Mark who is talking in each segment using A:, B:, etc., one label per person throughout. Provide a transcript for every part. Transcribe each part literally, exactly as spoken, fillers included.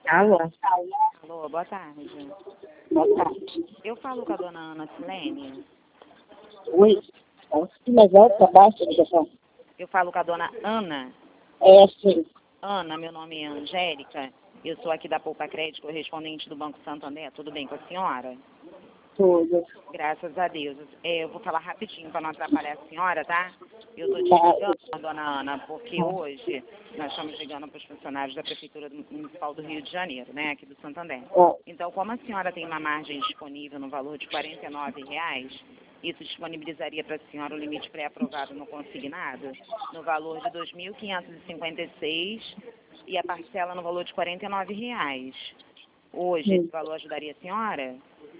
A: Alô?
B: Alô, boa tarde.
A: Boa tarde.
B: Eu falo com a dona Ana Silene.
A: Oi? Mas é para baixo a ligação?
B: Eu falo com a dona Ana.
A: É, sim.
B: Ana, meu nome é Angélica. Eu sou aqui da Poupa Crédito, correspondente do Banco Santander. Tudo bem com a senhora?
A: Tudo.
B: Graças a Deus. É, eu vou falar rapidinho para não atrapalhar a senhora, tá? Eu estou te
A: Tá.
B: ligando, dona Ana, porque hoje nós estamos ligando para os funcionários da Prefeitura Municipal do Rio de Janeiro, né, aqui do Santander.
A: Ó,
B: Então, como a senhora tem uma margem disponível no valor de quarenta e nove reais, isso disponibilizaria para a senhora o limite pré-aprovado no consignado no valor de dois mil quinhentos e cinquenta e seis reais e a parcela no valor de quarenta e nove reais. Hoje, esse
A: hum.
B: valor ajudaria a senhora?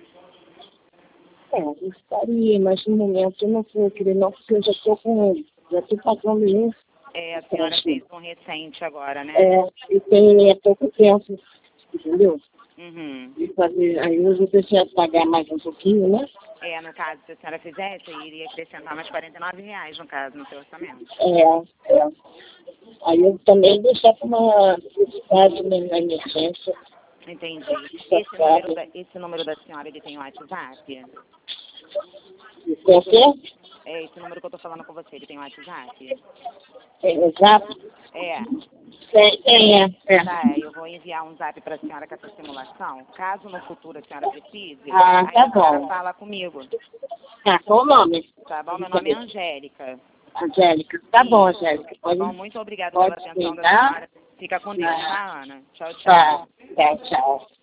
A: É, gostaria, mas no momento eu não vou querer não, porque eu já estou com, já estou pagando isso.
B: É, a senhora fez um recente agora, né?
A: É, e tem é pouco tempo, entendeu?
B: Uhum.
A: E fazer, aí hoje eu deixei pagar mais um pouquinho, né?
B: É, no caso, se a senhora fizesse, iria acrescentar mais quarenta e nove reais, no caso, no seu orçamento.
A: É, é. Aí eu também deixar para uma necessidade, né, na emergência.
B: Entendi.
A: Só
B: Esse número, da, esse número da senhora, ele tem WhatsApp?
A: Isso é certo?
B: É, esse número que eu tô falando com você, ele tem WhatsApp?
A: É, exato?
B: É.
A: Tem, tem, é. é.
B: Tá, eu vou enviar um zap para a senhora com essa simulação. Caso no futuro a senhora precise,
A: Ah,
B: aí
A: tá
B: a senhora
A: bom.
B: fala comigo.
A: Tá, qual o nome?
B: Tá bom? Meu nome é Angélica.
A: Angélica. Tá bom, Angélica.
B: Tá
A: Pode,
B: bom? Muito obrigada
A: pode
B: pela atenção
A: sim,
B: da
A: tá?
B: senhora. Fica com Deus, tá, Ana? Tchau, tchau.
A: Tá, tá, tchau.